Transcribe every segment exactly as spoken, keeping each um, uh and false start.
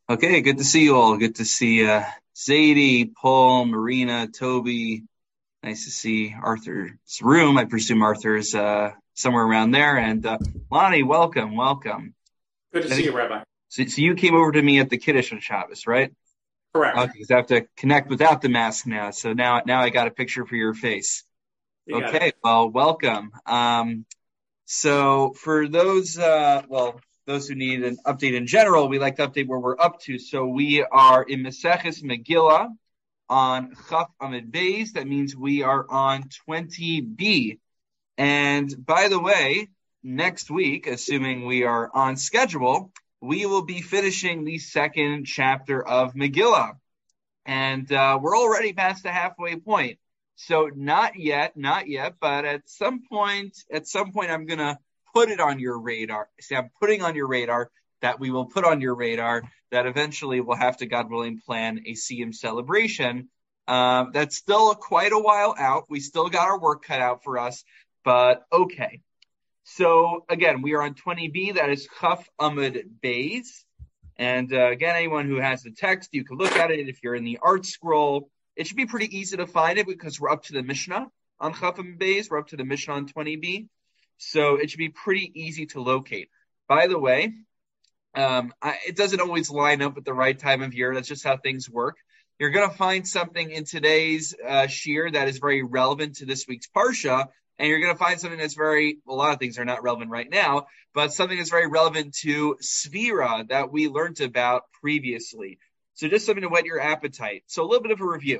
Okay, good to see you all. Good to see uh, Zadie, Paul, Marina, Toby. Nice to see Arthur's room. I presume Arthur's uh, somewhere around there. And uh, Lonnie, welcome, welcome. Good to I see think you, Rabbi. so, so you came over to me at the Kiddush on Shabbos, right? Correct. Okay, because I have to connect without the mask now. So now, now I got a picture for your face. You got Okay, it. well, welcome. Um, so for those, uh, well, those who need an update in general, we like to update where we're up to. So we are in Maseches Megillah on Chaf Amid Beis. That means we are on twenty B. And by the way, next week, assuming we are on schedule, we will be finishing the second chapter of Megillah. And uh, we're already past the halfway point. So not yet, not yet, but at some point, at some point, I'm going to put it on your radar. See, I'm putting on your radar that we will put on your radar that eventually we'll have to, God willing, plan a Siyum celebration. Uh, that's still quite a while out. We still got our work cut out for us, but okay. So again, we are on twenty B. That is Chaf Amud Beis. And uh, again, anyone who has the text, you can look at it. If you're in the art scroll, it should be pretty easy to find it because we're up to the Mishnah on Chaf Amud Beis. We're up to the Mishnah on twenty B. So it should be pretty easy to locate. By the way, um, I, it doesn't always line up with the right time of year. That's just how things work. You're going to find something in today's uh, shir that is very relevant to this week's Parsha. And you're going to find something that's very, well, a lot of things are not relevant right now, but something that's very relevant to Sphira that we learned about previously. So just something to whet your appetite. So a little bit of a review.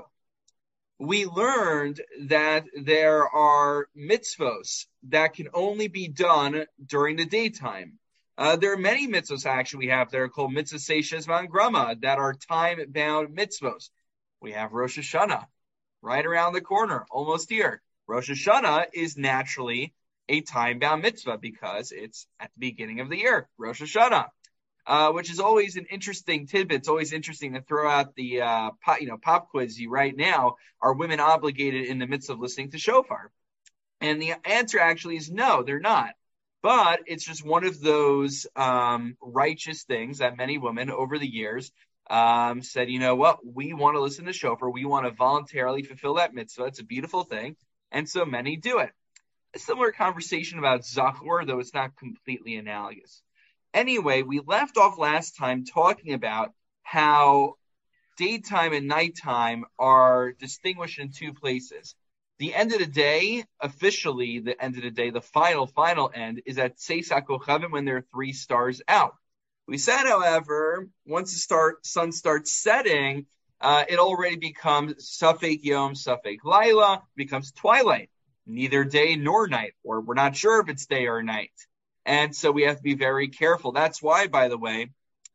We learned that there are mitzvos that can only be done during the daytime. Uh, there are many mitzvos actually we have that are called mitzvah seishes van grama that are time-bound mitzvos. We have Rosh Hashanah right around the corner, almost here. Rosh Hashanah is naturally a time-bound mitzvah because it's at the beginning of the year, Rosh Hashanah, uh, which is always an interesting tidbit. It's always interesting to throw out the uh, pop, you know, pop quiz. You right now, are women obligated in the midst of listening to shofar? And the answer actually is no, they're not. But it's just one of those um, righteous things that many women over the years um, said, you know what, we want to listen to shofar. We want to voluntarily fulfill that mitzvah. It's a beautiful thing. And so many do it. A similar conversation about Zachor, though it's not completely analogous. Anyway, we left off last time talking about how daytime and nighttime are distinguished in two places. The end of the day, officially the end of the day, the final, final end, is at Tzeis HaKochavim when there are three stars out. We said, however, once the start, sun starts setting, Uh, it already becomes Safek Yom, Safek Laila, becomes twilight, neither day nor night, or we're not sure if it's day or night. And so we have to be very careful. That's why, by the way,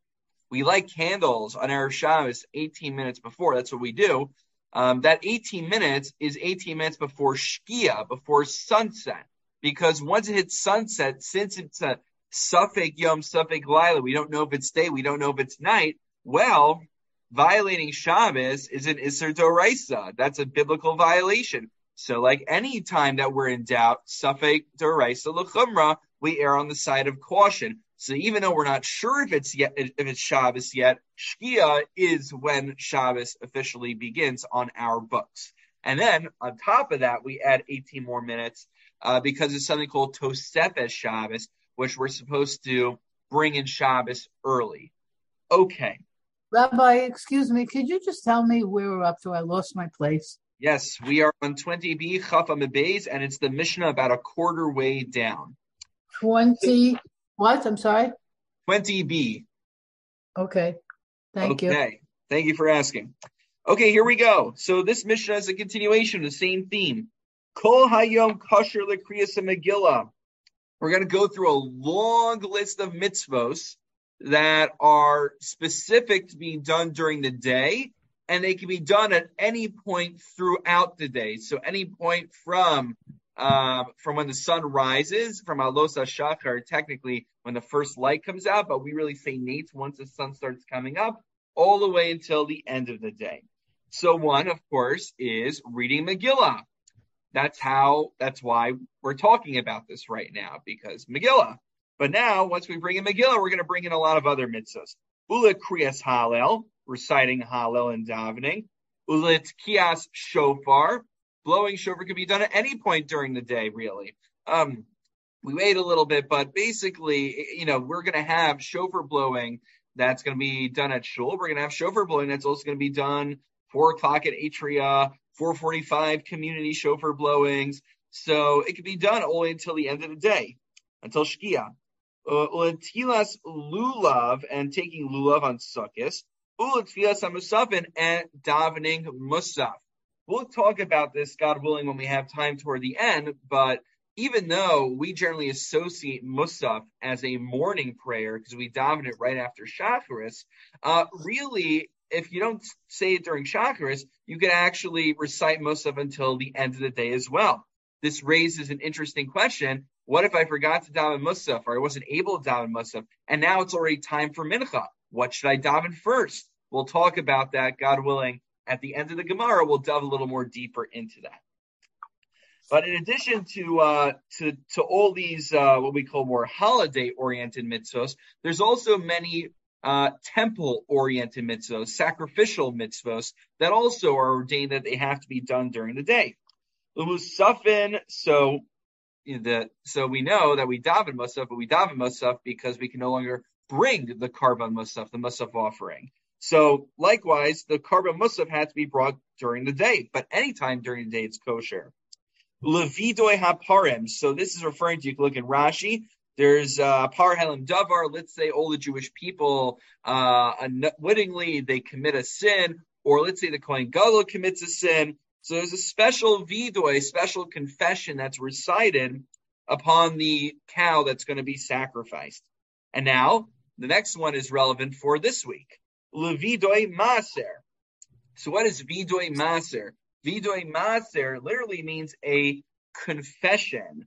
we light candles on Erev Shabbos eighteen minutes before. That's what we do. Um, that eighteen minutes is eighteen minutes before Shkia, before sunset, because once it hits sunset, since it's a Safek Yom, Safek Laila, we don't know if it's day, we don't know if it's night, well, violating Shabbos is an Isser Doraisa. That's a biblical violation. So like any time that we're in doubt, Safek Doraisa L'chumra, we err on the side of caution. So even though we're not sure if it's yet, if it's Shabbos yet, Shkia is when Shabbos officially begins on our books. And then on top of that, we add eighteen more minutes uh, because it's something called Tosefes Shabbos, which we're supposed to bring in Shabbos early. Okay. Rabbi, excuse me, could you just tell me where we're up to? I lost my place. Yes, we are on twenty B, Chaf Amud Beis, and it's the Mishnah about a quarter way down. twenty, what? I'm sorry? twenty B. Okay, thank okay. you. Okay, thank you for asking. Okay, here we go. So this Mishnah is a continuation of the same theme. Kol Hayom Kasher L'Kriyas Megillah. We're going to go through a long list of mitzvos that are specific to being done during the day, and they can be done at any point throughout the day. So any point from uh, from when the sun rises, from Alos HaShachar, technically when the first light comes out, but we really say Nate once the sun starts coming up, all the way until the end of the day. So one, of course, is reading Megillah. That's how, that's why we're talking about this right now, because Megillah. But now, once we bring in Megillah, we're going to bring in a lot of other mitzvahs. Ula kriyas Hallel, reciting Hallel and davening. Ula tkiyas shofar, blowing shofar can be done at any point during the day, really. Um, we wait a little bit, but basically, you know, we're going to have shofar blowing that's going to be done at shul. We're going to have shofar blowing that's also going to be done four o'clock at Atria, four forty-five community shofar blowings. So it can be done all the way until the end of the day, until Shkia. Tilas lulav, and taking lulav on Sukkot. Ulatfilas hamusafin, and davening musaf. We'll talk about this, God willing, when we have time toward the end, but even though we generally associate musaf as a morning prayer because we daven it right after Shacharis, uh, really, if you don't say it during Shacharis, you can actually recite musaf until the end of the day as well. This raises an interesting question. What if I forgot to daven musaf, or I wasn't able to daven musaf, and now it's already time for mincha? What should I daven first? We'll talk about that, God willing. At the end of the Gemara, we'll delve a little more deeper into that. But in addition to uh, to to all these uh, what we call more holiday-oriented mitzvos, there's also many uh, temple-oriented mitzvos, sacrificial mitzvos that also are ordained that they have to be done during the day. Umusafin, so the so we know that we daven musaf, but we daven musaf because we can no longer bring the karban musaf, the musaf offering. So likewise, the karban musaf had to be brought during the day, but anytime during the day it's kosher. Levidoi haparim. So this is referring to, you can look at Rashi. There's uh, par helam davar. Let's say all the Jewish people uh, unwittingly they commit a sin, or let's say the Kohen Gadol commits a sin. So there's a special vidoi, special confession that's recited upon the cow that's going to be sacrificed. And now the next one is relevant for this week. Levidoi maser. So what is vidoi maser? Vidoi maser literally means a confession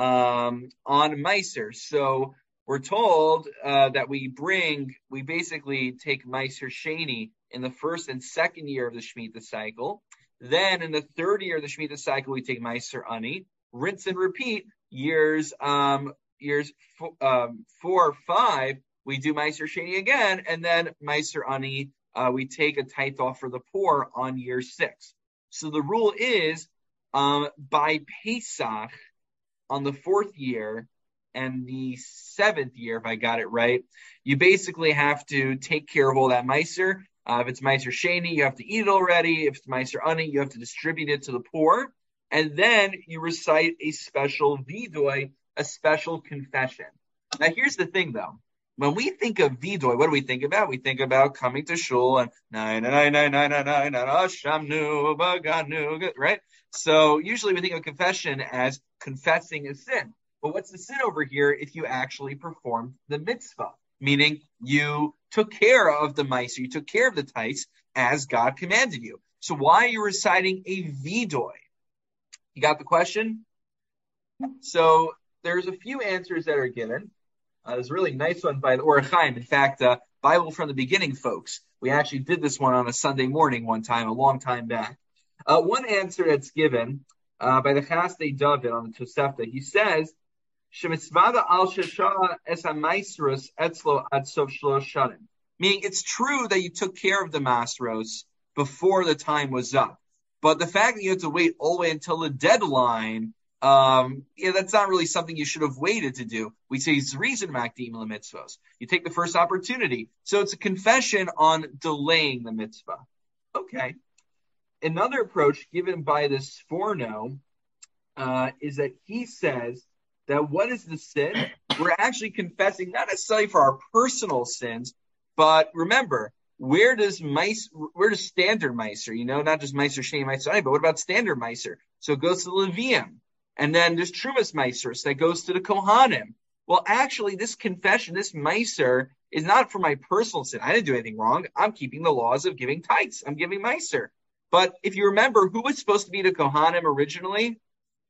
um, on Meiser. So we're told uh, that we bring, we basically take Meiser Sheni in the first and second year of the Shemitah cycle. Then in the third year of the Shemitah cycle, we take Meiser Ani, rinse and repeat. Years um, years four, um, four or five, we do Meiser Sheni again, and then Meiser Ani, uh, we take a tithe off for the poor on year six. So the rule is, um, by Pesach, on the fourth year and the seventh year, if I got it right, you basically have to take care of all that Meiser. Uh, if it's Meiser Sheni, you have to eat it already. If it's Meiser Ani, you have to distribute it to the poor. And then you recite a special vidoi, a special confession. Now here's the thing though. When we think of vidoi, what do we think about? We think about coming to shul and nine nine nine nine nine nine ashamnu baganu, right? So usually we think of confession as confessing a sin. But what's the sin over here if you actually performed the mitzvah? Meaning you took care of the mice, you took care of the tithes as God commanded you. So why are you reciting a vidoi? You got the question? So there's a few answers that are given. Uh, there's a really nice one by the Or Chaim. In fact, uh, Bible from the Beginning, folks. We actually did this one on a Sunday morning one time, a long time back. Uh, one answer that's given uh, by the Chasdei David on the Tosefta, he says, "Shemitzvada al sheshah es ha'maisros etzlo ad sof shlosh shanim." Meaning, it's true that you took care of the masros before the time was up, but the fact that you had to wait all the way until the deadline, um, yeah, that's not really something you should have waited to do. We say it's reason makdim lemitzvos. You take the first opportunity, so it's a confession on delaying the mitzvah. Okay. Another approach given by the Sforno uh, is that he says that what is the sin? We're actually confessing not necessarily for our personal sins, but remember, where does mice, where does standard meiser, you know, not just meiser sheni, meiser ani, but what about standard meiser? So it goes to the Levium. And then there's Trumas Meisers that goes to the Kohanim. Well, actually, this confession, this Meiser, is not for my personal sin. I didn't do anything wrong. I'm keeping the laws of giving tithes. I'm giving Meiser. But if you remember, who was supposed to be the Kohanim originally?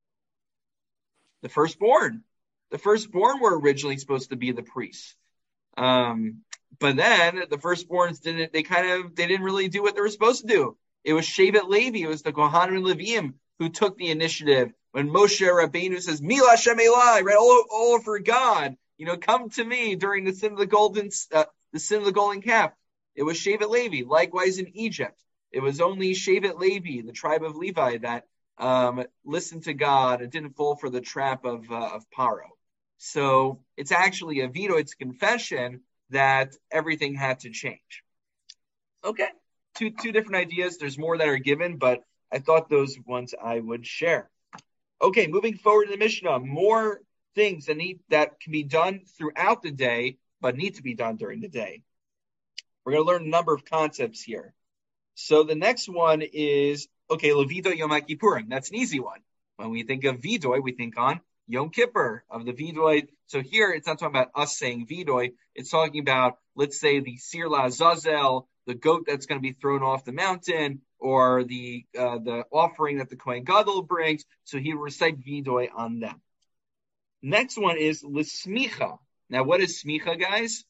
The firstborn. The firstborn were originally supposed to be the priests. Um, but then the firstborns didn't, they kind of, they didn't really do what they were supposed to do. It was Shevet Levi, it was the Kohanim and Leviim who took the initiative. When Moshe Rabbeinu says, Mila Shem Elai, right, all, all for God, you know, come to me during the sin of the golden, uh, the sin of the golden calf. It was Shevet Levi. Likewise in Egypt, it was only Shevet Levi, the tribe of Levi, that um, listened to God and didn't fall for the trap of uh, of Paro. So it's actually a veto. It's a confession that everything had to change. Okay, two two different ideas. There's more that are given, but I thought those ones I would share. Okay, moving forward in the Mishnah, more things that need that can be done throughout the day, but need to be done during the day. We're going to learn a number of concepts here. So the next one is, okay, Levido Yom Kippurim. That's an easy one. When we think of Vidoy, we think on Yom Kippur, of the Vidoy. So here, it's not talking about us saying Vidoy. It's talking about, let's say, the Sir La'Azazel, the goat that's going to be thrown off the mountain, or the uh, the offering that the Kohen Gadol brings. So he will recite Vidoy on them. Next one is L'Smicha. Now, what is Smicha, guys?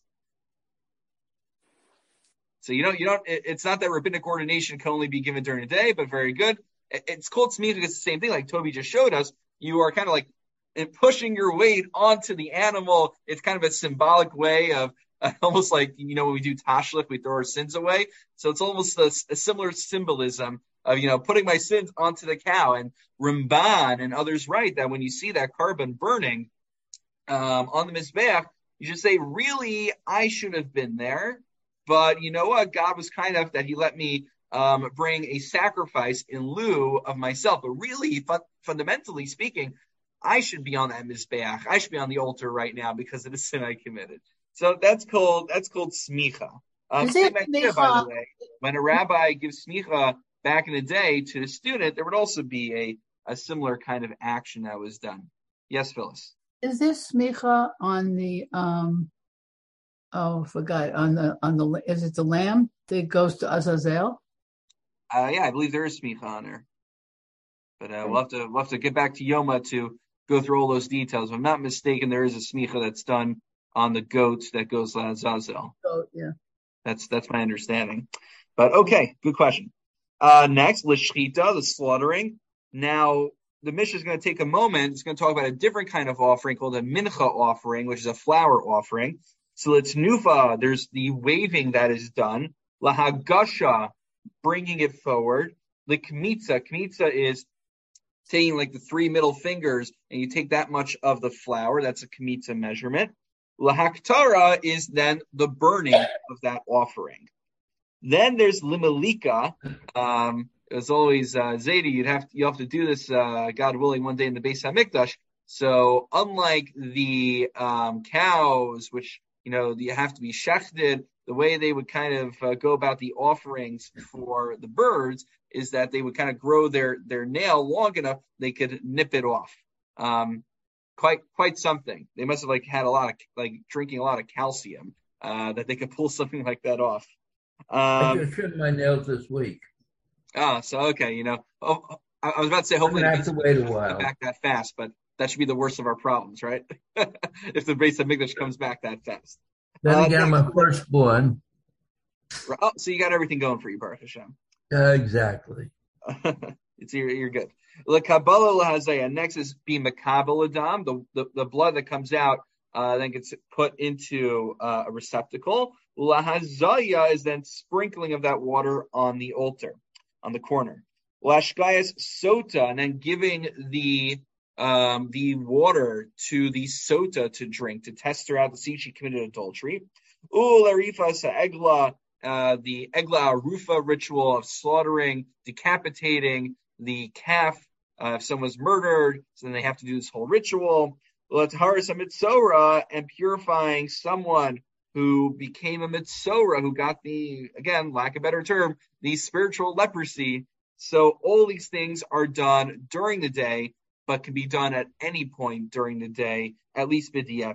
So you don't, you don't. It, it's not that rabbinic ordination can only be given during the day, but very good. It, it's called smicha because it's the same thing. Like Toby just showed us, you are kind of like pushing your weight onto the animal. It's kind of a symbolic way of uh, almost like, you know, when we do tashlich, we throw our sins away. So it's almost a, a similar symbolism of, you know, putting my sins onto the cow. And Ramban and others write that when you see that carbon burning um, on the mizbeach, you just say, really, I should have been there. But you know what? God was kind enough that he let me um, bring a sacrifice in lieu of myself. But really, fu- fundamentally speaking, I should be on that mizbeach. I should be on the altar right now because of the sin I committed. So that's called that's called smicha. Um, same idea, by the way. When a rabbi gives smicha back in the day to a student, there would also be a, a similar kind of action that was done. Yes, Phyllis. Is this smicha on the um? Oh, I forgot. On the on the is it the lamb that goes to Azazel? Uh, yeah, I believe there is smicha on there, but uh, we'll have to we'll have to get back to Yoma to go through all those details. If I'm not mistaken, there is a smicha that's done on the goats that goes to Azazel. Oh, yeah. That's that's my understanding. But okay, good question. Uh, next, l'shchita, the slaughtering. Now, the Mishnah is going to take a moment. It's going to talk about a different kind of offering called a mincha offering, which is a flour offering. So it's nufa, there's the waving that is done. Lahagasha, bringing it forward. The kmitza, kmitza is taking like the three middle fingers and you take that much of the flour. That's a kmitza measurement. Lahaktara is then the burning of that offering. Then there's limalika. Um, as always, uh, Zaidi, you'd have to, you have to do this, uh, God willing, one day in the Beis HaMikdash. So unlike the um, cows, which you know, you have to be shechted. The way they would kind of uh, go about the offerings for the birds is that they would kind of grow their, their nail long enough they could nip it off. Um, quite quite something. They must have like had a lot of like drinking a lot of calcium uh, that they could pull something like that off. Um, I just trimmed my nails this week. Ah, so okay, you know, oh, I, I was about to say hopefully I'm gonna have to wait a while. Come back that fast, but that should be the worst of our problems, right? If the Beis HaMikdash comes back that fast. Then Uh, again, next- my firstborn. Oh, so you got everything going for you, Baruch Hashem. Uh, exactly. It's you're, you're good. L'kabala l'hazaya. Next is be makabel adam. The, the the blood that comes out uh, then gets put into uh, a receptacle. L'hazaya is then sprinkling of that water on the altar, on the corner. Lashkayas sota, and then giving the um, the water to the sota to drink, to test her out to see if she committed adultery. Ularifa sa'egla, uh, the egla arufa ritual of slaughtering, decapitating the calf uh, if someone's murdered, so then they have to do this whole ritual. L'taharis mitzora, and purifying someone who became a mitzora, who got the, again, lack of a better term, the spiritual leprosy. So all these things are done during the day, but can be done at any point during the day, at least b'diavad.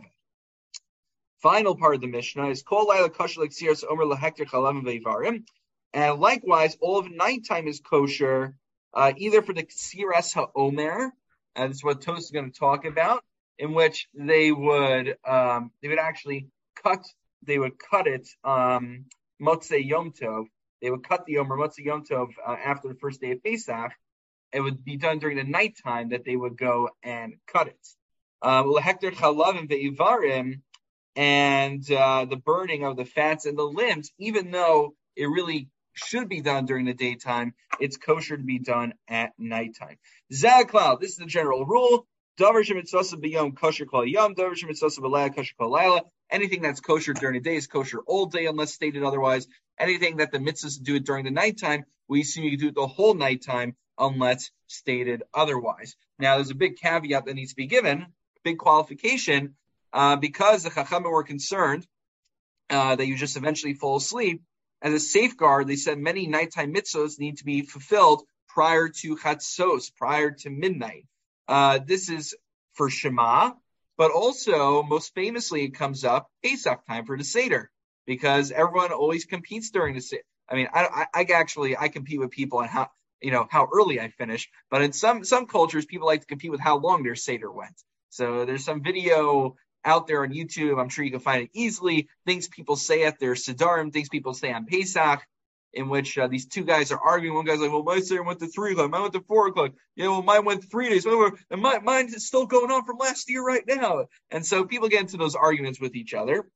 Final part of the Mishnah is kol laila kosher l'ksiras omer lahekter chalavim ve'ivarim, and likewise, all of nighttime is kosher, uh, either for the ksiras ha'omer, and this is what Tos is going to talk about, in which they would um, they would actually cut they would cut it um, Motzei Yom Tov. They would cut the Omer Motzei Yom Tov uh, after the first day of Pesach. It would be done during the nighttime that they would go and cut it. L'hekter chalavim ve'ivarim, and uh, the burning of the fats and the limbs, even though it really should be done during the daytime, it's kosher to be done at nighttime. Zaklal, this is the general rule. Davar shemitzvasa b'yom kosher kol yom. Davar shemitzvasa b'leila kosher kol leila. Anything that's kosher during the day is kosher all day, unless stated otherwise. Anything that the mitzvahs do it during the nighttime, we assume you can do it the whole nighttime, unless stated otherwise. Now, there's a big caveat that needs to be given, big qualification, uh, because the Chachamim were concerned uh, that you just eventually fall asleep. As a safeguard, they said many nighttime mitzvahs need to be fulfilled prior to Chatzos, prior to midnight. Uh, this is for Shema, but also, most famously, it comes up Pesach time for the Seder, because everyone always competes during the Seder. I mean, I, I, I actually, I compete with people on how, you know, how early I finish, but in some, some cultures, people like to compete with how long their Seder went. So there's some video out there on YouTube. I'm sure you can find it easily. Things people say at their Siddharim, things people say on Pesach, in which uh, these two guys are arguing. One guy's like, well, my Seder went to three o'clock. Mine went to four o'clock. Yeah, well, mine went three days. And my, mine's still going on from last year right now. And so people get into those arguments with each other.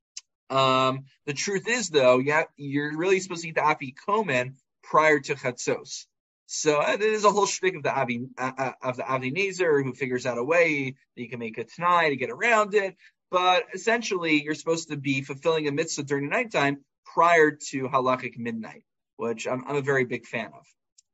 Um, the truth is, though, yeah, you're really supposed to eat the afikomen prior to Chatzos. So uh, there's a whole shtick of the Avi, uh, of the Avnei Nezer who figures out a way that you can make a Tanai to get around it. But essentially, you're supposed to be fulfilling a mitzvah during the nighttime prior to halachic midnight, which I'm, I'm a very big fan of.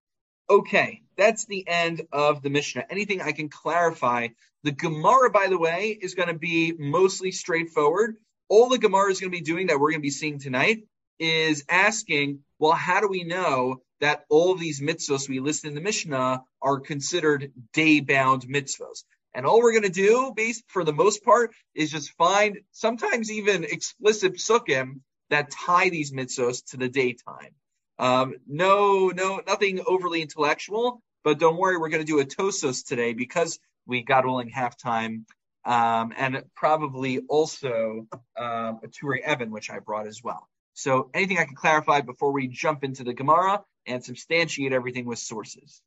Okay, that's the end of the Mishnah. Anything I can clarify? The Gemara, by the way, is going to be mostly straightforward. All the Gemara is going to be doing that we're going to be seeing tonight is asking, well, how do we know that all of these mitzvahs we list in the Mishnah are considered day-bound mitzvahs? And all we're going to do, based for the most part, is just find sometimes even explicit psukim that tie these mitzvahs to the daytime. Um, no, no, nothing overly intellectual, but don't worry, we're going to do a Tosos today because we got rolling halftime, um, and probably also um, a Turei Evan, which I brought as well. So anything I can clarify before we jump into the Gemara and substantiate everything with sources?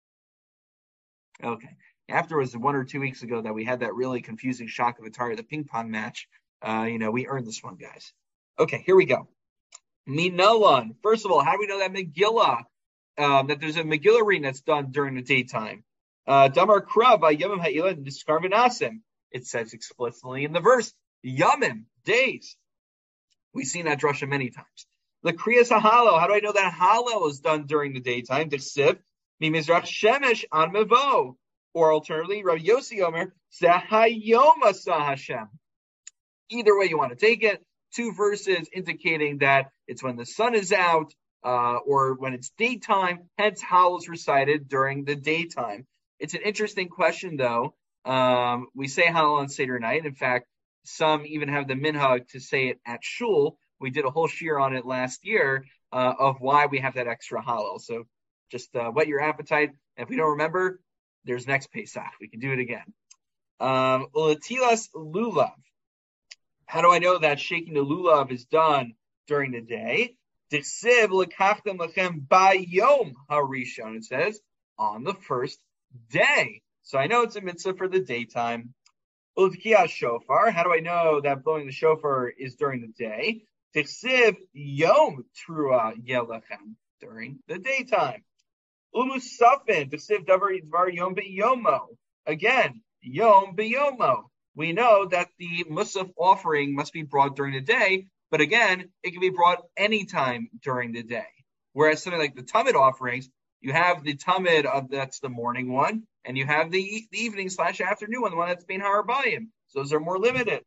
Okay. After it was one or two weeks ago that we had that really confusing shock of Atari, the ping pong match, uh, you know, we earned this one, guys. Okay, here we go. Minalan. First of all, how do we know that Megillah, um, that there's a Megillah reading that's done during the daytime? Uh, Damar Krav, Yamim Ha'ila, Diskarvinasim. It says explicitly in the verse, Yamim, days. We've seen that drasha many times. The Kriyas HaHallel. How do I know that Hallel is done during the daytime? Dechsiv, Mimizrach Shemesh an Mevo. Or alternatively, Rabbi Yossi Omer, Zahayom Asa Hashem. Either way you want to take it. Two verses indicating that it's when the sun is out, uh, or when it's daytime, hence Hallel is recited during the daytime. It's an interesting question, though. Um, we say Hallel on Seder night. In fact, some even have the minhag to say it at shul. We did a whole shir on it last year uh, of why we have that extra Hallel. So just uh, whet your appetite. And if we don't remember, there's next Pesach. We can do it again. Um, Ulatilas lulav. How do I know that shaking the lulav is done during the day? Dichsiv lekachtem lechem bayom harishon. It says on the first day. So I know it's a mitzvah for the daytime. Ultkiyah shofar. How do I know that blowing the shofar is during the day? Dichsiv yom trua yelechem, during the daytime. Umusafin dichsiv davar dvar yom beyomo. Again, yom beyomo. We know that the musaf offering must be brought during the day, but again, it can be brought anytime during the day. Whereas something like the tamid offerings, you have the tamid of that's the morning one, and you have the, the evening slash afternoon one, the one that's being harabayim. So those are more limited.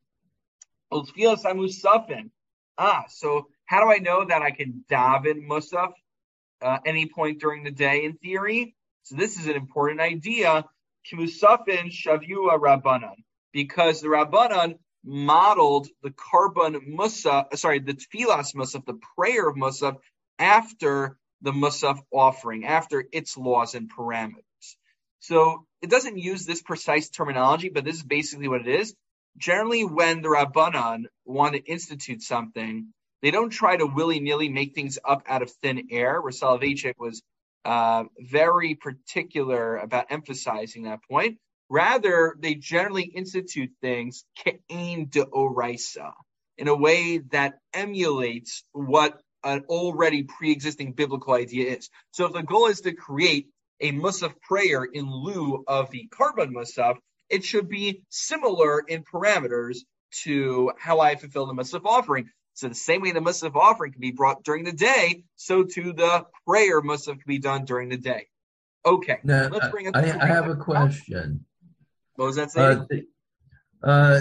Ah, so how do I know that I can daven musaf uh, any point during the day in theory? So this is an important idea. Kimusafin shavua rabbanan. Because the Rabbanan modeled the Karban Musaf, sorry, the Tfilas Musaf, the prayer of Musaf, after the Musaf offering, after its laws and parameters. So it doesn't use this precise terminology, but this is basically what it is. Generally, when the Rabbanan want to institute something, they don't try to willy-nilly make things up out of thin air. Rav Soloveitchik was uh, very particular about emphasizing that point. Rather, they generally institute things ke'ein de'oraisa, in a way that emulates what an already pre-existing biblical idea is. So if the goal is to create a musaf prayer in lieu of the Karban musaf, it should be similar in parameters to how I fulfill the musaf offering. So the same way the musaf offering can be brought during the day, so too the prayer musaf can be done during the day. Okay, Now, let's bring up. I, I have a question. What was that saying? Uh, the, uh,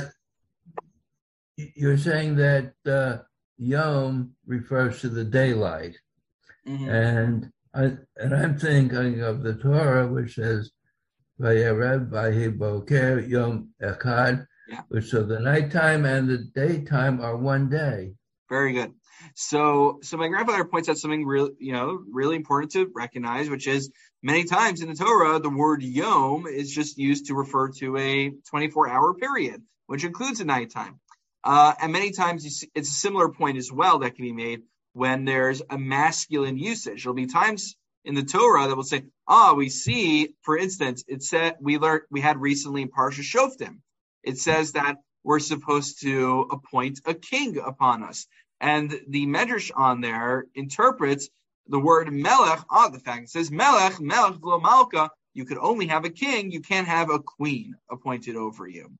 you're saying that uh, Yom refers to the daylight, mm-hmm. and I and I'm thinking of the Torah, which says "Vayerev vayiboker Yom Echad," which so the nighttime and the daytime are one day. Very good. So, so my grandfather points out something real, you know, really important to recognize, which is many times in the Torah, the word Yom is just used to refer to a twenty-four hour period, which includes a nighttime. Uh, and many times you see, it's a similar point as well that can be made when there's a masculine usage. There'll be times in the Torah that will say, ah, we see, for instance, it said we learned we had recently in Parsha Shoftim. It says that we're supposed to appoint a king upon us. And the Medrash on there interprets the word melech, ah, the fact it says melech, melech lo malka, you could only have a king, you can't have a queen appointed over you.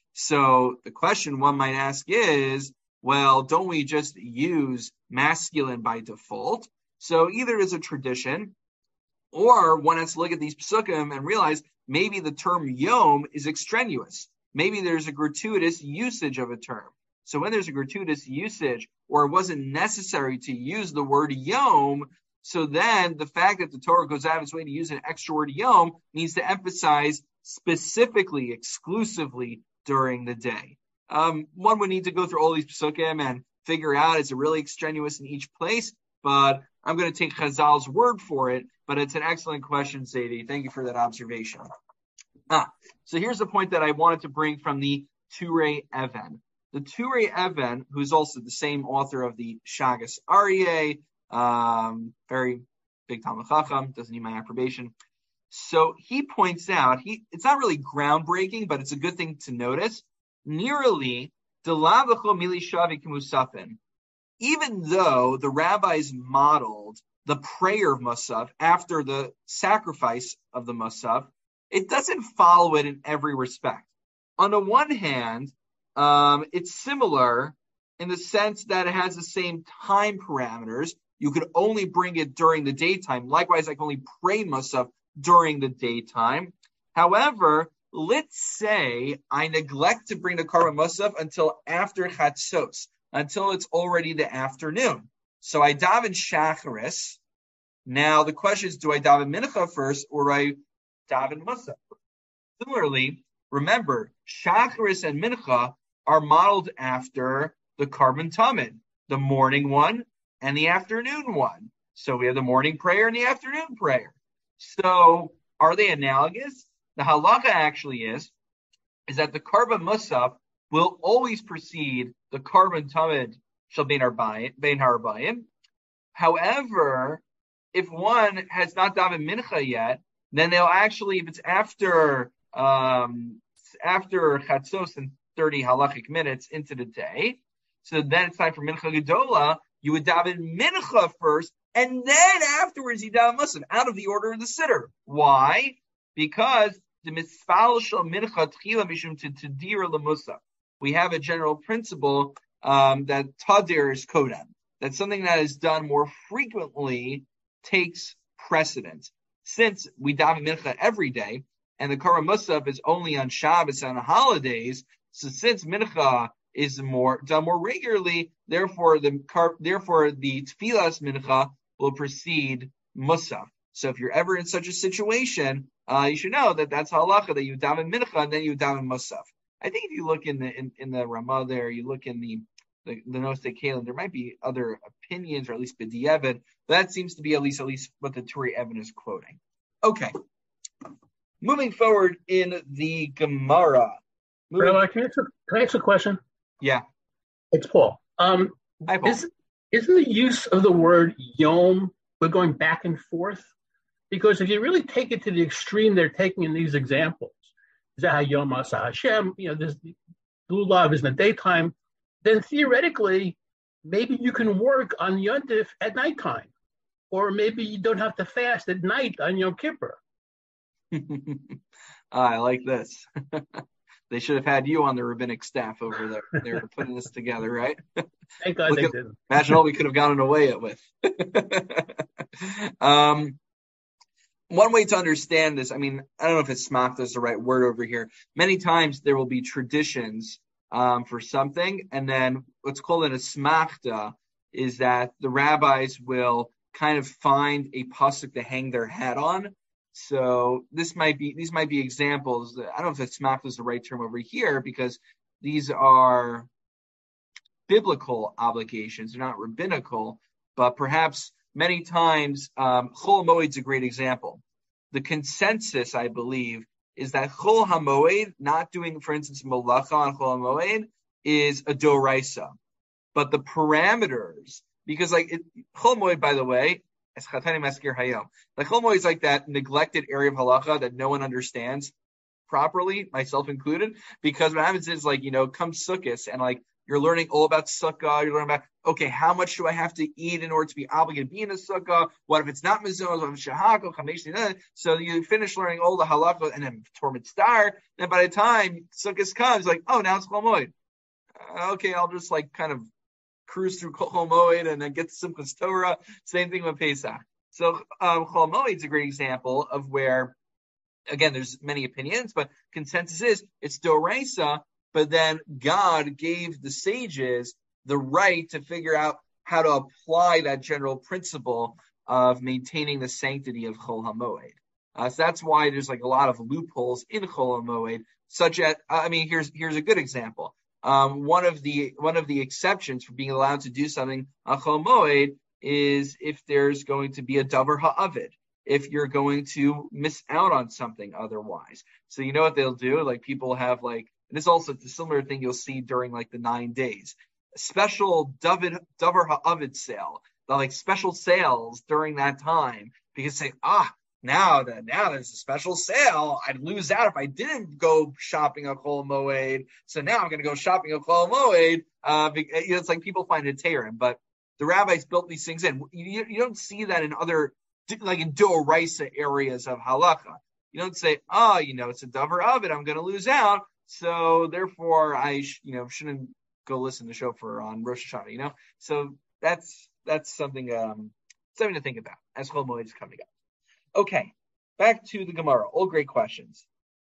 So the question one might ask is, well, don't we just use masculine by default? So either as a tradition, or one has to look at these psukim and realize maybe the term yom is extraneous. Maybe there's a gratuitous usage of a term. So when there's a gratuitous usage, or it wasn't necessary to use the word yom, so then the fact that the Torah goes out of its way to use an extra word yom needs to emphasize specifically, exclusively during the day. Um, one would need to go through all these psukim and figure out is it really extraneous in each place, but I'm going to take Chazal's word for it, but it's an excellent question, Sadie. Thank you for that observation. Ah, so here's the point that I wanted to bring from the Turei Even. The Turei Even, who's also the same author of the Shagas Aryeh, um, very big Talmud Chacham, doesn't need my approbation. So he points out, he it's not really groundbreaking, but it's a good thing to notice. Nearly, even though the rabbis modeled the prayer of Musaf after the sacrifice of the Musaf, it doesn't follow it in every respect. On the one hand, um, it's similar in the sense that it has the same time parameters. You could only bring it during the daytime. Likewise, I can only pray Musaf during the daytime. However, let's say I neglect to bring the Karban Musaf until after Chatzos, until it's already the afternoon. So I daven Shacharis. Now the question is, do I daven Mincha first or do I daven Musaf? Similarly, remember, Shacharis and Mincha are modeled after the Karban Tamid, the morning one and the afternoon one. So we have the morning prayer and the afternoon prayer. So are they analogous? The halacha actually is, is that the Karban Musaf will always precede the Karban Tamid shel bein harabayim. However, if one has not daven mincha yet, then they'll actually, if it's after um, after Chatzos and thirty halachic minutes into the day, so then it's time for mincha gedola. You would daven mincha first, and then afterwards you daven musaf, out of the order of the siddur. Why? Because the misfal shel mincha tchila mishum tadira lemusaf. We have a general principle um, that tadir is kodem, that something that is done more frequently takes precedence. Since we daven mincha every day, and the Karban Musaf is only on Shabbos and on holidays, so since mincha is more done more regularly, therefore the therefore the tfilas mincha will precede Musaf. So if you're ever in such a situation, uh, you should know that that's halacha, that you daven mincha and then you daven Musaf. I think if you look in the in, in the Ramah there, you look in the the, the Notes de Kalim, there might be other opinions, or at least b'diavad, but that seems to be at least at least what the Turei Even is quoting. Okay. Moving forward in the Gemara. Moving... Rabbi, can I, answer, can I ask a question? Yeah. It's Paul. Um, Hi, Paul. Is, isn't the use of the word yom, we're going back and forth? Because if you really take it to the extreme they're taking in these examples, Zahayom Asa Hashem, you know, this lulav is in the daytime, then theoretically, maybe you can work on Yontif at nighttime. Or maybe you don't have to fast at night on Yom Kippur. I like this. They should have had you on the rabbinic staff over there. They were putting this together, right? Thank God they at, didn't. Imagine all we could have gotten away with. um, one way to understand this, I mean, I don't know if it's smachta is the right word over here. Many times there will be traditions um, for something, and then what's called an asmachta is that the rabbis will kind of find a pasuk to hang their hat on. So this might be these might be examples. I don't know if asmachta is the right term over here because these are biblical obligations, they're not rabbinical, but perhaps many times um, Chol HaMoed is a great example. The consensus, I believe, is that Chol HaMoed, not doing, for instance, Malacha on Chol HaMoed, is a doraisa. But the parameters, because like it, Chol HaMoed, by the way, like Chol HaMoed is like that neglected area of halacha that no one understands properly, myself included, because what happens is like, you know, come Sukkot and like you're learning all about sukkah, you're learning about, okay, how much do I have to eat in order to be obligated to be in a sukkah? What if it's not mezuzah? What if it's shahako, chamesh? So you finish learning all the halakha and then torment star. Then by the time sukkah comes, like, oh, now it's Chol HaMoed. Uh, okay, I'll just like kind of cruise through Chol HaMoed and then get to Simchas Torah. Same thing with Pesach. So um, Chol HaMoed is a great example of where, again, there's many opinions, but consensus is it's doraisa. But then God gave the sages the right to figure out how to apply that general principle of maintaining the sanctity of Chol HaMoed. Uh, so that's why there's like a lot of loopholes in Chol HaMoed, such as, I mean, here's here's a good example. Um, one of the one of the exceptions for being allowed to do something on Chol HaMoed is if there's going to be a davar ha'avid, if you're going to miss out on something otherwise. So you know what they'll do? Like people have like, and this is also a similar thing you'll see during like the nine days. A special David, Davar Ha'avid sale, the like special sales during that time, because say, ah, now that now there's a special sale, I'd lose out if I didn't go shopping at Chol HaMoed. So now I'm going to go shopping at Chol HaMoed. Uh, you know, it's like people find it tearing, but the rabbis built these things in. You, you don't see that in other, like in Doraisa areas of halacha. You don't say, oh, you know, it's a Davar Ha'avid, I'm going to lose out. So therefore, I sh- you know shouldn't go listen to Shofar on Rosh Hashanah. You know, so that's that's something um something to think about as Chol HaMoed is coming up. Okay, back to the Gemara. All great questions.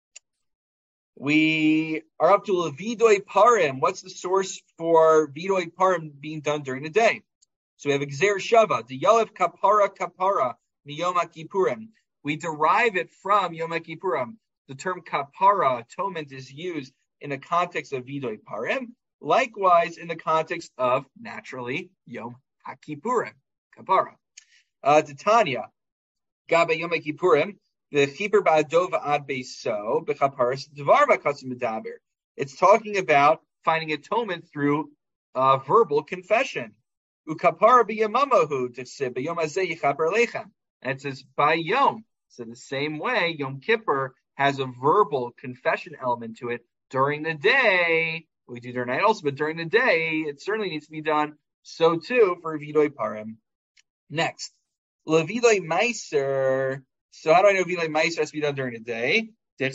We are up to Vidoi Parim. What's the source for Vidoi Parim being done during the day? So we have Gzer Shava, the Yalev Kapara Kapara Miyom Kippurim. We derive it from Yom Kippurim. The term kapara, atonement, is used in the context of Vidoi Parim, likewise in the context of, naturally, Yom HaKippurim, kapara. Uh, Titania, Gaba Yom HaKippurim, the Chipur Ba'adova Ad Beiso, B'chaparas Dvar B'kasim Medaber. It's talking about finding atonement through uh, verbal confession. Ukapara b'yamamahu t'sib b'yom hazeh yichaper lechem. And it says by Yom. So the same way, Yom Kippur has a verbal confession element to it. During the day, we do during the night also, but during the day, it certainly needs to be done. So too for Vidoi Parim. Next, Levidoi Meiser. So how do I know Vidoi Meiser has to be done during the day?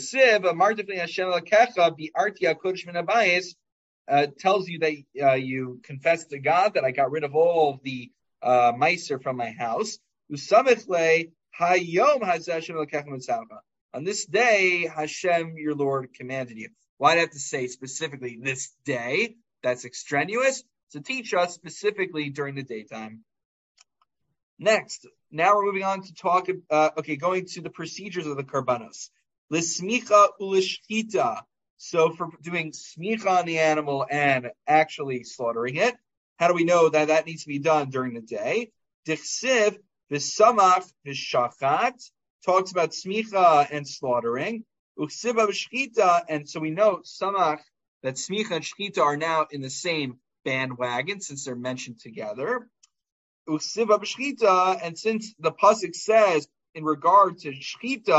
Uh, tells you that uh, you confess to God that I got rid of all of the uh, Meiser from my house. On this day, Hashem, your Lord, commanded you. Why do I have to say specifically this day? That's extraneous. To teach us specifically during the daytime. Next, now we're moving on to talk, uh, okay, going to the procedures of the karbanos. L'smicha u'l'shchita. So for doing smicha on the animal and actually slaughtering it, how do we know that that needs to be done during the day? Dichsiv v'samach v'shachat. Talks about smicha and slaughtering. Uchsiba b'shchita, and so we know samach, that smicha and shchita are now in the same bandwagon since they're mentioned together. Uchsiba b'shchita, and since the pasuk says in regard to shchita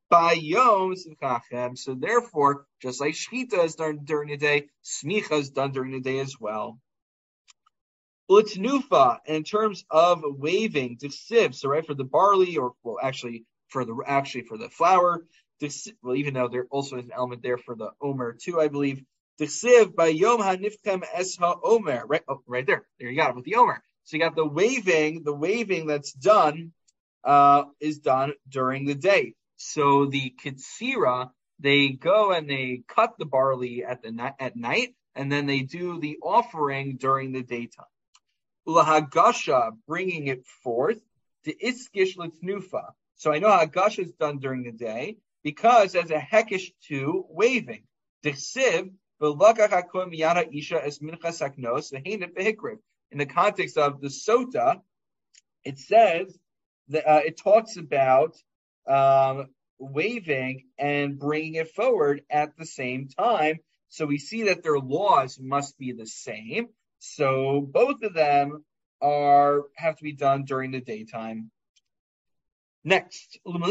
Bayom Simchachem. So therefore, just like Shechita is done during the day, Smicha is done during the day as well. L'tnufa, in terms of waving, D'chsiv, so right, for the barley, or well, actually for the actually for the flour, well, even though there also is an element there for the Omer too, I believe. D'chsiv Bayom Hanifchem Es HaOmer, right, oh, right there, there you got it with the Omer. So you got the waving, the waving that's done uh, is done during the day. So the Kitsira, they go and they cut the barley at the ni- at night, and then they do the offering during the daytime. Ulahagasha, bringing it forth, to Iskish L'tnufa. So I know Hagasha is done during the day, because as a hekish to waving. D'chsiv, v'lakach hakohen miyad ha'isha es minchas haknos, v'heinit v'hikriv. In the context of the Sota, it says, that, uh, it talks about um, waving and bringing it forward at the same time. So we see that their laws must be the same. So both of them are have to be done during the daytime. Next, for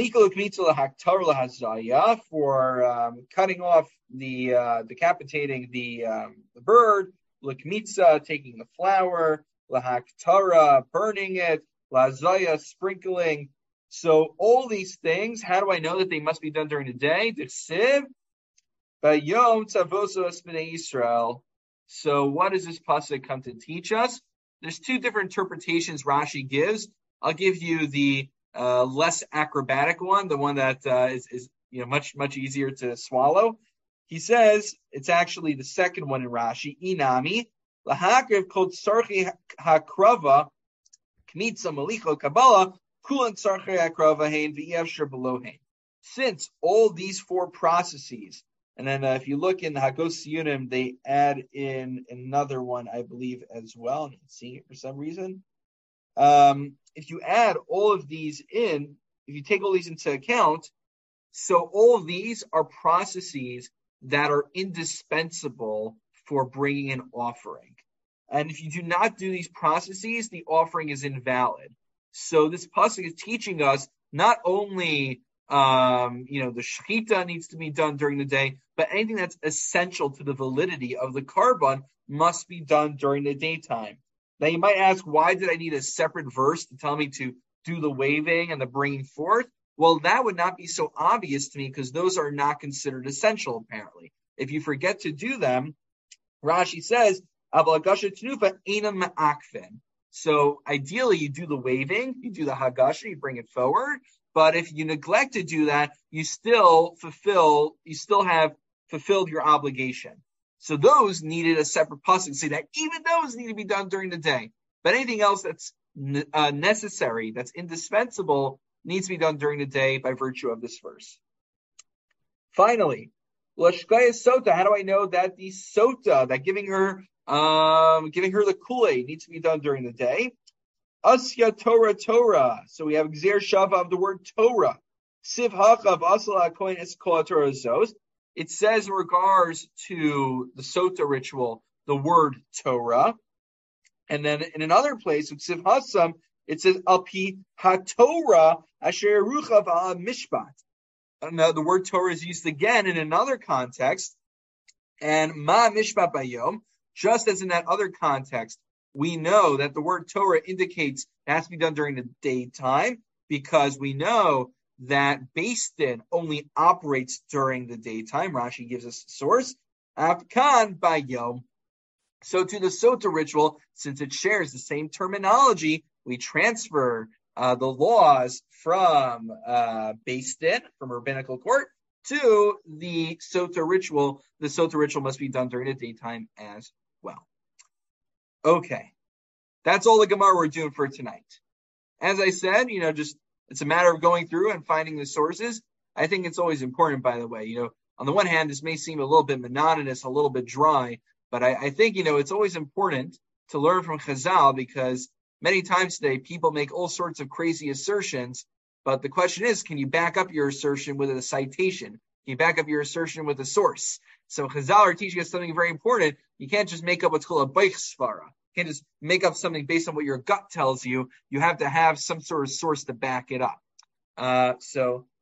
um, cutting off the uh, decapitating the um, the bird, l'kmitza, taking the flour, lahaktara, burning it, lazaya, sprinkling. So all these things, how do I know that they must be done during the day? D'chsiv bayom tzavoso es bnei Yisrael. So what does this pasuk come to teach us? There's two different interpretations Rashi gives. I'll give you the uh, less acrobatic one, the one that uh, is, is you know much much easier to swallow. He says it's actually the second one in Rashi. Inami lahakriv kol tzarchi hakrava kmitza malicho kabbalah kulan tzarchi hakrava hein v'yevshir below hein. Since all these four processes. And then uh, if you look in the Hagos Yunim, they add in another one, I believe, as well. I'm not seeing it for some reason. Um, if you add all of these in, if you take all these into account, so all of these are processes that are indispensable for bringing an offering. And if you do not do these processes, the offering is invalid. So this pasuk is teaching us not only Um, you know, the shechita needs to be done during the day, but anything that's essential to the validity of the carbon must be done during the daytime. Now, you might ask, why did I need a separate verse to tell me to do the waving and the bringing forth? Well, that would not be so obvious to me because those are not considered essential, apparently. If you forget to do them, Rashi says, so ideally, you do the waving, you do the hagasha, you bring it forward. But if you neglect to do that, you still fulfill, you still have fulfilled your obligation. So those needed a separate pasuk to say that even those need to be done during the day. But anything else that's uh, necessary, that's indispensable, needs to be done during the day by virtue of this verse. Finally, Lashkaya Sota, how do I know that the Sota, that giving her um, giving her the Kool-Aid needs to be done during the day? Asya Torah Torah. So we have Gzer Shava of the word Torah. Siv Hachav Asala Kohen Eskol Torah Zos. It says in regards to the Sota ritual, the word Torah. And then in another place, with Siv Hasam, it says Alpi HaTorah Asher Ruchav Al Mishpat. And the word Torah is used again in another context. And Ma Mishpat Bayom, just as in that other context, we know that the word Torah indicates it has to be done during the daytime because we know that Beis Din only operates during the daytime. Rashi gives us a source. Afkan Bayom. So to the Sota ritual, since it shares the same terminology, we transfer uh, the laws from uh, Beis Din, from rabbinical court, to the Sota ritual. The Sota ritual must be done during the daytime as well. Okay, that's all the Gemara we're doing for tonight. As I said, you know, just it's a matter of going through and finding the sources. I think it's always important, by the way. You know, on the one hand, this may seem a little bit monotonous, a little bit dry, but I, I think, you know, it's always important to learn from Chazal because many times today people make all sorts of crazy assertions, but the question is, can you back up your assertion with a citation? Can you back up your assertion with a source? So Chazal are teaching us something very important. You can't just make up what's called a Beich Svara. You can't just make up something based on what your gut tells you. You have to have some sort of source to back it up. Uh, so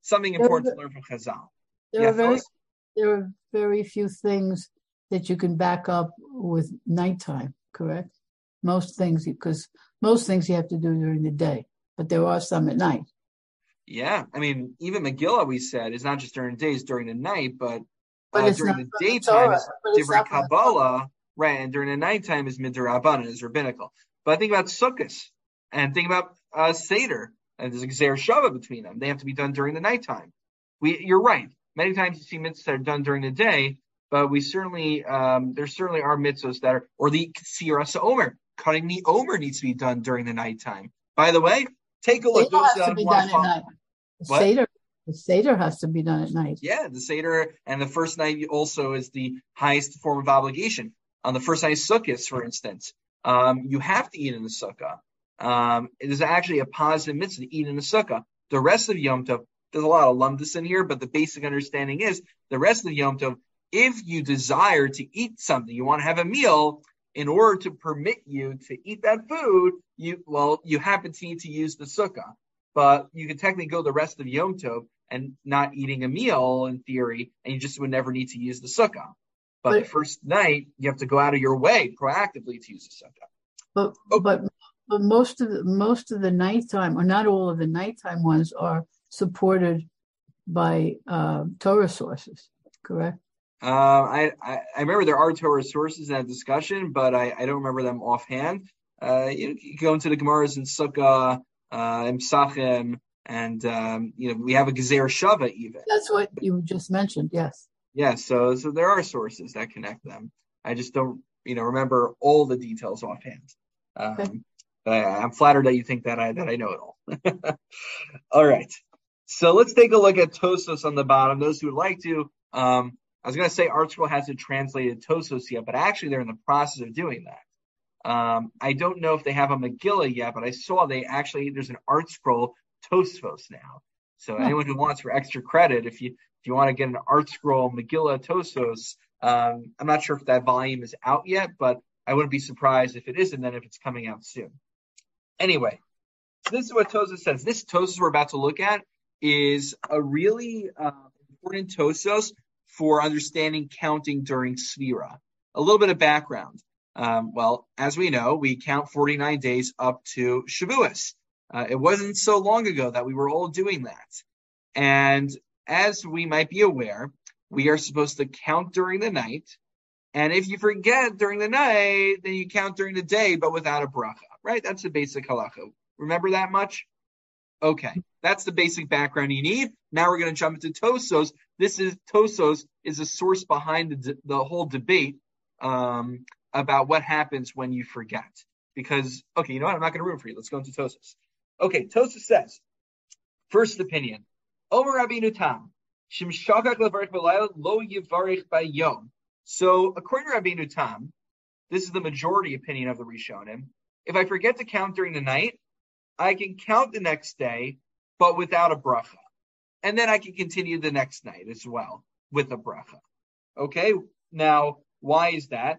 something important to learn from Chazal. There yeah, are very, there are very few things that you can back up with nighttime, correct? Most things, because most things you have to do during the day, but there are some at night. Yeah, I mean, even Megillah, we said, is not just during the day, it's during the night, but, but uh, during the daytime is different Kabbalah, right, and during the nighttime is Midrabanan, is rabbinical. But think about Sukkot, and think about uh, Seder, and there's a Gzer Shava between them. They have to be done during the nighttime. We, you're right. Many times you see mitzvahs that are done during the day, but we certainly, um, there certainly are mitzvahs that are, or the Ksiras Omer, cutting the Omer needs to be done during the nighttime. By the way, take a look. Seder has to be done at night. The Seder, the Seder has to be done at night. Yeah, the Seder, and the first night also is the highest form of obligation. On the first night of Sukkot, for instance, um, you have to eat in the Sukkah. Um, it is actually a positive mitzvah to eat in the Sukkah. The rest of Yom Tov, there's a lot of lumdus in here, but the basic understanding is the rest of Yom Tov, if you desire to eat something, you want to have a meal, in order to permit you to eat that food, you well, you happen to need to use the Sukkah. But you can technically go the rest of Yom Tov and not eating a meal in theory, and you just would never need to use the Sukkah. But, but the first night, you have to go out of your way proactively to use the Sukkah. But okay. but but most of the most of the nighttime, or not all of the nighttime ones, are supported by uh, Torah sources, correct? Uh, I, I I remember there are Torah sources in that discussion, but I, I don't remember them offhand. Uh, you, you go into the Gemaras in Sukkah, uh, and Psachim, and um, you know we have a Gezer Shava even. That's what you just mentioned, yes. Yeah, so so there are sources that connect them. I just don't you know remember all the details offhand. Um, okay. But I, I'm flattered that you think that I that I know it all. All right, so let's take a look at Tosfos on the bottom. Those who would like to. Um, I was going to say ArtScroll hasn't translated Tosfos yet, but actually they're in the process of doing that. Um, I don't know if they have a Megillah yet, but I saw they actually, there's an ArtScroll Tosfos now. So anyone who wants for extra credit, if you if you want to get an ArtScroll Megillah Tosfos, um, I'm not sure if that volume is out yet, but I wouldn't be surprised if it isn't, then if it's coming out soon. Anyway, so this is what Tosfos says. This Tosfos we're about to look at is a really uh, important Tosfos for understanding counting during Sfira. A little bit of background. Um, well, as we know, we count forty-nine days up to Shavuos. Uh, it wasn't so long ago that we were all doing that. And as we might be aware, we are supposed to count during the night. And if you forget during the night, then you count during the day, but without a bracha, right? That's the basic halacha. Remember that much? Okay, that's the basic background you need. Now we're going to jump into Tosfos. This is Tosfos is a source behind the, the whole debate um, about what happens when you forget. Because, okay, you know what? I'm not going to ruin for you. Let's go into Tosfos. Okay, Tosfos says, first opinion, Omer Rabbeinu Tam, Shim Shakak levarich b'layla lo yivarich b'yom. So, according to Rabbeinu Tam, this is the majority opinion of the Rishonim. If I forget to count during the night, I can count the next day, but without a bracha. And then I can continue the next night as well with a bracha. Okay, now, why is that?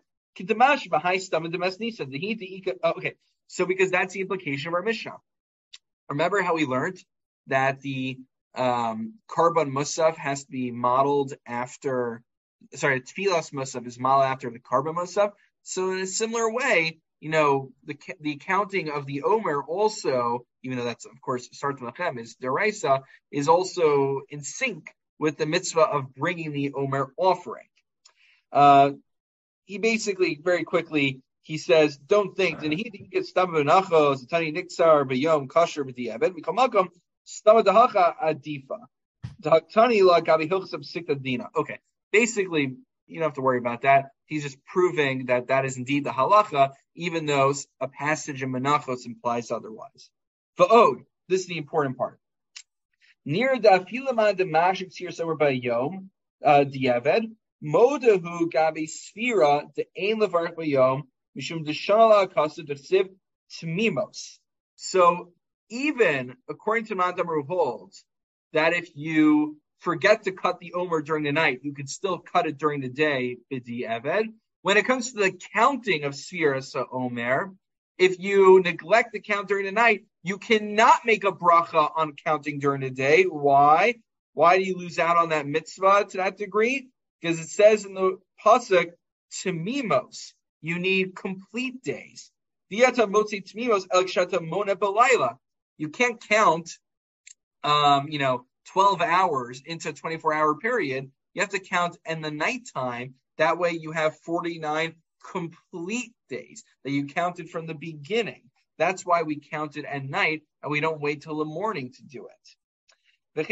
Okay, so because that's the implication of our Mishnah. Remember how we learned that the um, Karban Musaf has to be modeled after, sorry, Tfilas Musaf is modeled after the Karban Musaf. So in a similar way, you know, the the counting of the Omer also, even though that's, of course, Sartam Lachem is Deraisa, is also in sync with the mitzvah of bringing the Omer offering. Uh, he basically, very quickly, he says, don't think, and he gets Stamavunachos, Tani Nixar, Bayom, Kasher, B'diavad, Mikamakam, Stamadahacha Adifa. Tani La Gabi Hilchsab Sikta Dina. Okay, basically, you don't have to worry about that. He's just proving that that is indeed the halacha, even though a passage in Menachos implies otherwise. Va'od, this is the important part. Near the Afilaman de Mashik Sir Somer by Yom, Diavad, Modahu Gabi Sfira de Ein Levarch by Yom, Mishum de Shala Kasa de Siv Tmimos. So, even according to Mandamru holds that if you forget to cut the Omer during the night, you could still cut it during the day, B'di Eved. When it comes to the counting of Sfiras Omer, if you neglect the count during the night, you cannot make a bracha on counting during the day. Why? Why do you lose out on that mitzvah to that degree? Because it says in the pasuk, Temimos, you need complete days. You can't count, um, you know, twelve hours into a twenty-four hour period. You have to count in the nighttime. That way you have forty-nine complete days that you counted from the beginning. That's why we count it at night and we don't wait till the morning to do it.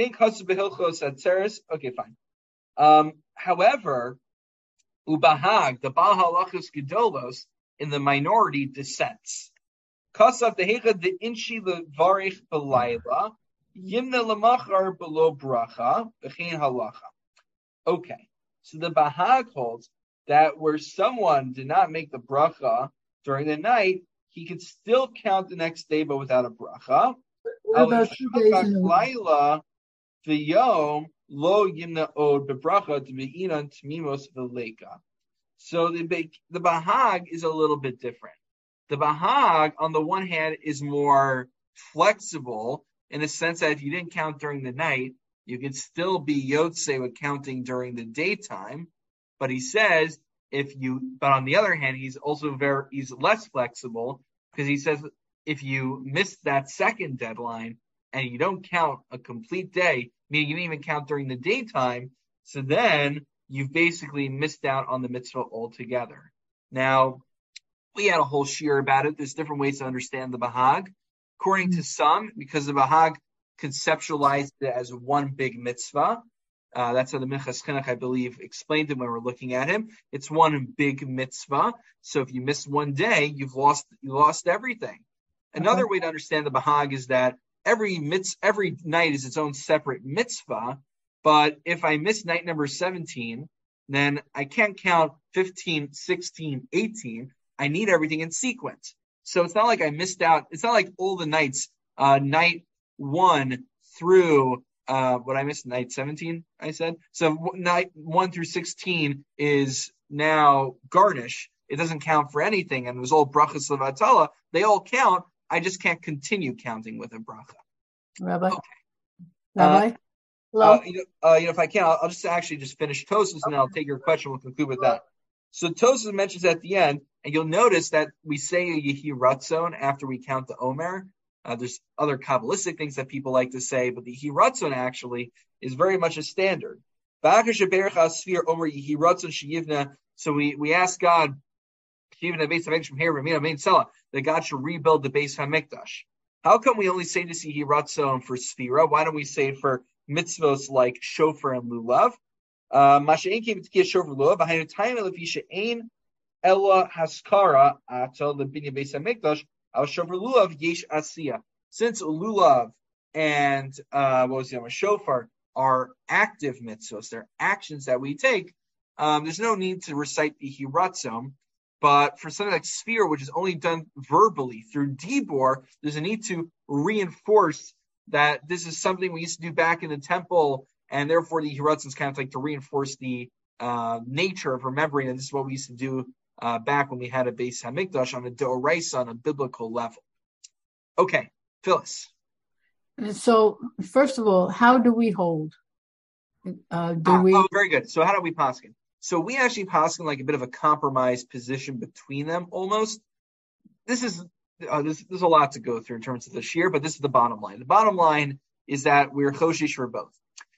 Okay, fine. Um, however, Ubahag, the Baal Halachos Gedolos, in the minority dissents. Kasav dehecha de inshi levarich belayla, yimna lemachar below bracha, v'chein halacha. Okay, so the Bahag holds that where someone did not make the bracha during the night, he could still count the next day, but without a bracha. What about two days in the Layla, v'yom lo yimna od bebracha d'meinan t'mimos v'leika. So the the Bahag is a little bit different. The Bahag, on the one hand, is more flexible in the sense that if you didn't count during the night, you could still be Yotze with counting during the daytime. But he says if you, but on the other hand, he's also very, he's less flexible because he says if you miss that second deadline and you don't count a complete day, meaning you didn't even count during the daytime, so then you've basically missed out on the mitzvah altogether. Now, we had a whole shiur about it. There's different ways to understand the Bahag. According to some, because the Bahag conceptualized it as one big mitzvah, uh, that's how the Minchas Chinuch, I believe, explained it when we were looking at him. It's one big mitzvah. So if you miss one day, you've lost you lost everything. Another uh-huh. way to understand the Bahag is that every mitz, every night is its own separate mitzvah. But if I miss night number seventeen, then I can't count fifteen, sixteen, eighteen. I need everything in sequence. So it's not like I missed out. It's not like all the nights, uh, night one through, uh, what I missed, night seventeen, I said. So night one through sixteen is now garnish. It doesn't count for anything. And it was all brachas levatala. They all count. I just can't continue counting with a bracha. Rabbi? Okay. Rabbi? Uh, Uh, you, know, uh, you know, if I can, I'll, I'll just actually just finish Tosfos and then I'll take your question. We'll conclude with that. So Tosfos mentions at the end, and you'll notice that we say a Yehi Ratzon after we count the Omer. Uh, there's other Kabbalistic things that people like to say, but the Yehi Ratzon actually is very much a standard. So we, we ask God, that God should rebuild the Beis HaMikdash. How come we only say this Yehi Ratzon for Sfira? Why don't we say it for mitzvos like shofar and lulav? Masha'en came to get shofar lulav. Behind the time of Yisha'en Ella Haskara Atal the Binyan Beis Hamikdash Al Shofar Lulav Yesh Asiya. Since lulav and uh, what was the other shofar are active mitzvos, they're actions that we take. Um, there's no need to recite the Yehi Ratzon. But for something like Sfira, which is only done verbally through Dibor, there's a need to reinforce that this is something we used to do back in the temple, and therefore the Yehi Ratzon is kind of like to reinforce the uh, nature of remembering that this is what we used to do uh, back when we had a Beis Hamikdash on a Doraisa on a biblical level. Okay, Phyllis. So, first of all, how do we hold? Uh, do ah, we? Oh, very good. So, how do we paskin? So, we actually paskin like a bit of a compromised position between them, almost. This is. Uh, there's, there's a lot to go through in terms of the shiur, but this is the bottom line. The bottom line is that we're choshish for both.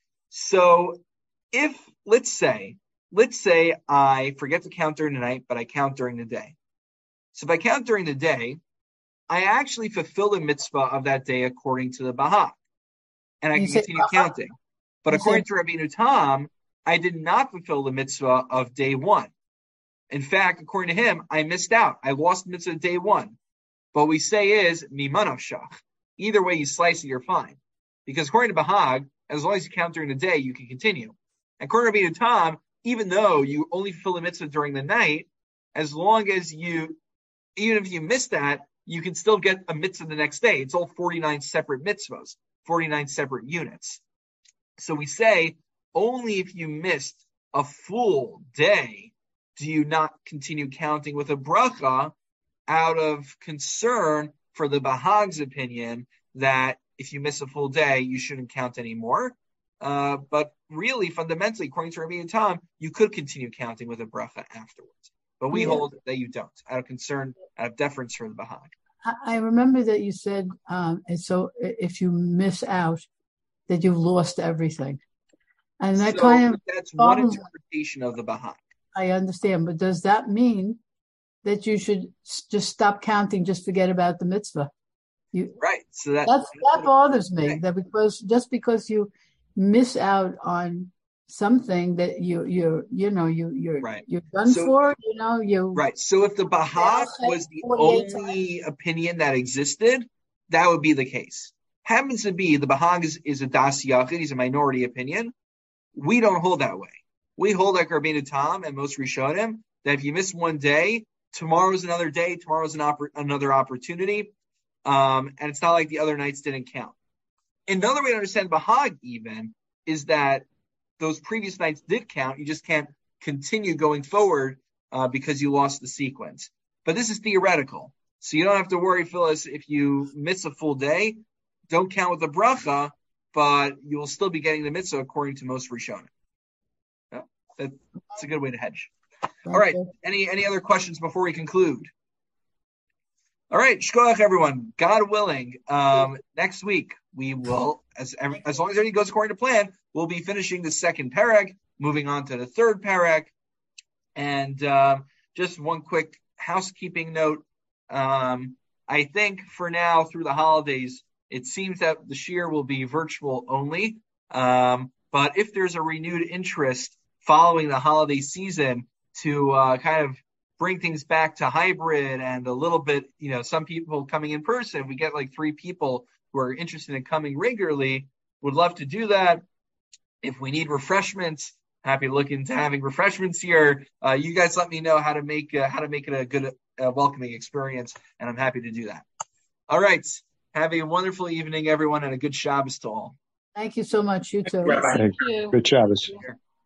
So if, let's say, let's say I forget to count during the night, but I count during the day. So if I count during the day, I actually fulfill the mitzvah of that day according to the Bahag. And I you can continue Bahag? counting. But you according said- to Rabbeinu Tam, I did not fulfill the mitzvah of day one. In fact, according to him, I missed out. I lost the mitzvah of day one. What we say is mimanavshach. Either way you slice it, you're fine. Because according to Bahag, as long as you count during the day, you can continue. And according to Rabbeinu Tam, even though you only fulfill the mitzvah during the night, as long as you, even if you miss that, you can still get a mitzvah the next day. It's all forty-nine separate mitzvahs, forty-nine separate units. So we say, only if you missed a full day do you not continue counting with a bracha, out of concern for the Bahag's opinion that if you miss a full day, you shouldn't count anymore. Uh, but really, fundamentally, according to Rabbi Tam, you could continue counting with a bracha afterwards. But we yeah. hold that you don't, out of concern, out of deference for the Bahag. I remember that you said, um, and so if you miss out, that you've lost everything. And that so kind of that's one interpretation of the Bahag. I understand, but does that mean that you should just stop counting, just forget about the mitzvah? You, right. So that that's, that bothers me. Right. That because just because you miss out on something that you you you know you you're right. you're done so, for, you know you right. So if the Bahag was the only times. opinion that existed, that would be the case. Happens to be the Bahag is, is a das yachid, he's a minority opinion. We don't hold that way. We hold like Rabbeinu Tam and most Rishonim that if you miss one day, tomorrow's another day, tomorrow's an oppor- another opportunity, um, and it's not like the other nights didn't count. Another way to understand Bahag even is that those previous nights did count. You just can't continue going forward uh, because you lost the sequence. But this is theoretical, so you don't have to worry, Phyllis, if you miss a full day. Don't count with the bracha, but you will still be getting the mitzvah according to most Rishonim. Yeah, that's a good way to hedge. All right. Any any other questions before we conclude? All right, shkoach everyone. God willing, um, next week we will, as as long as everything goes according to plan, we'll be finishing the second parak, moving on to the third parak. And uh, just one quick housekeeping note. Um, I think for now, through the holidays, it seems that the shiur will be virtual only. Um, but if there's a renewed interest following the holiday season to uh, kind of bring things back to hybrid and a little bit, you know, some people coming in person, we get like three people who are interested in coming regularly, would love to do that. If we need refreshments, happy to look into having refreshments here. Uh, you guys let me know how to make uh, how to make it a good, uh, welcoming experience, and I'm happy to do that. All right. Have a wonderful evening, everyone, and a good Shabbos to all. Thank you so much. You too. Thank you. Good Shabbos.